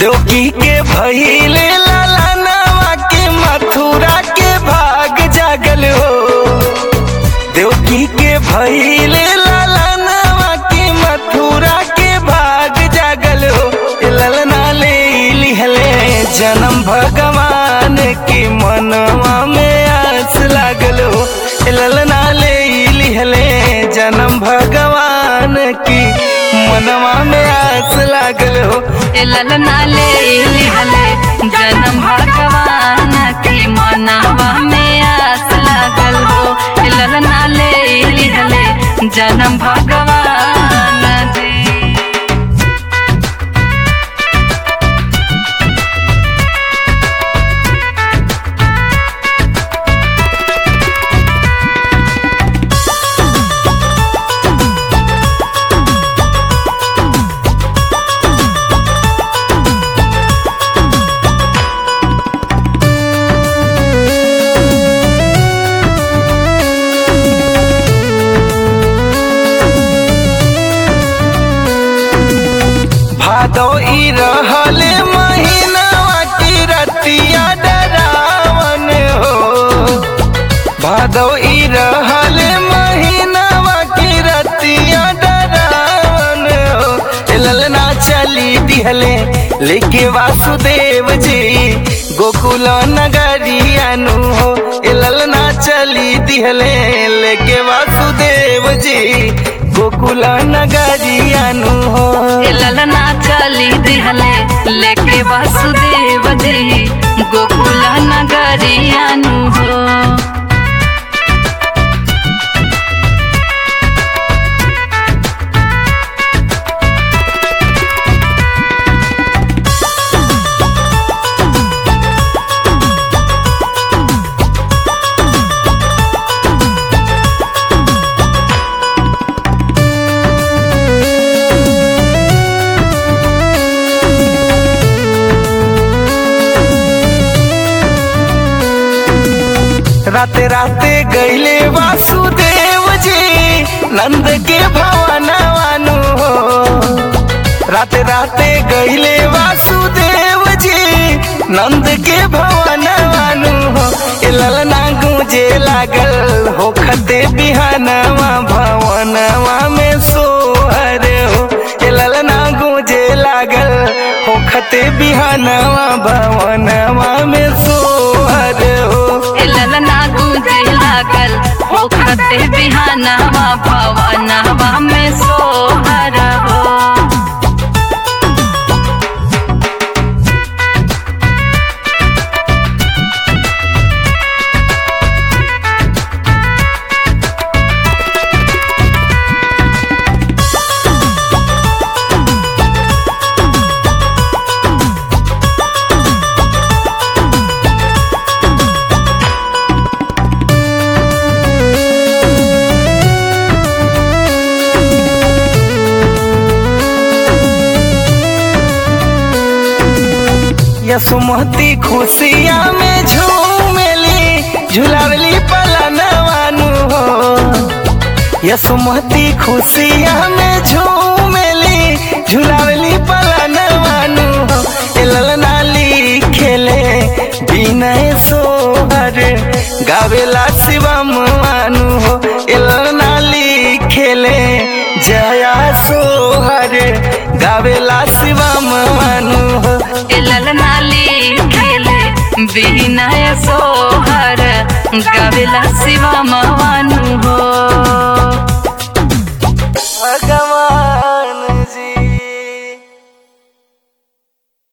देवकी के भइले लालनवा के मथुरा के भाग जागल हो। देवकी के भइले लालनवा के मथुरा के भाग जागल हो। ललना ले लिहले जन्म भगवान के मनवा में आस लागल हो। ललना ले लिहले जन्म भगवान की मनवा में आस लागल हो। ललना ले लिहले जन्म भगवान के मनवा में आस लागल हो। ललना ले लिहले जन्म भगवान जी। भादो ई रहले महीनावा की रतिया डरावन हो। भादो ई रहले महीनावा की रतिया डरावन हो। ललना चली दिहले लेके वासुदेव जी गोकुल नगरियानु हो। ललना चली दिहले लेके वासुदेव जी गोकुल नगरियानु हो। ललना चली दिहले लेके वासुदेव जी गोकुल नगरियानु हो। राते राते गईले वासुदेव जी नंद के भवनवानु हो। राते राते गईले वासुदेव जी नंद के भवनवानु हो। ललना गूंजे लागल होखते बिहानवा भवनवा में सोहर हो। ललना गूंजे लागल होखते बिहानवा भवनवा में सोहर हो। ललना गूंजे लागल होखते बिहानवा भवनवा में सोहर हो। यसुमती खुशिया में झूमेली झुलावली पलनवानु हो। यसुमती खुशिया में झूमेली झुलावली पलनवानु हो। ललना लिखेले विनय सोहर गावेला शिवम मानु हो। ललना लिखेले जया सोहर गावेला शिवम मानु हो। ललना लिखेले विनय सोहर गावेला शिवम मानु हो।